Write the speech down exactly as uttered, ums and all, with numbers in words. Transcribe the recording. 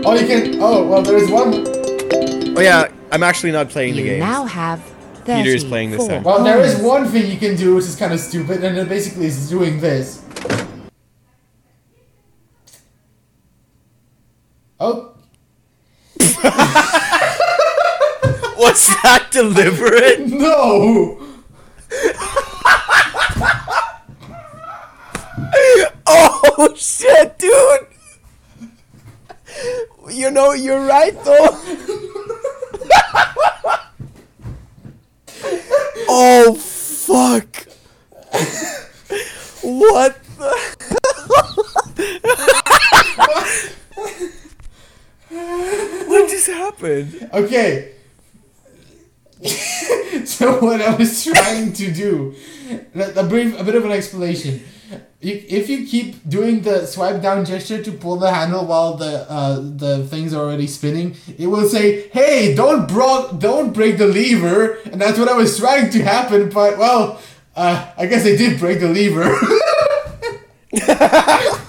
Oh, you can. Oh, well, there is one. Oh yeah, I'm actually not playing the You game. now have Peter's playing this time. Well, there is one thing you can do, which is kind of stupid, and it basically is doing this. Oh. Was that deliberate? No! Oh shit, dude! You know, you're right though. Oh fuck! What the? What just happened? Okay. So what I was trying to do, a brief, a bit of an explanation. If you keep doing the swipe down gesture to pull the handle while the uh, the thing's already spinning, it will say, "Hey, don't bro- don't break the lever," and that's what I was trying to happen. But well, uh, I guess I did break the lever.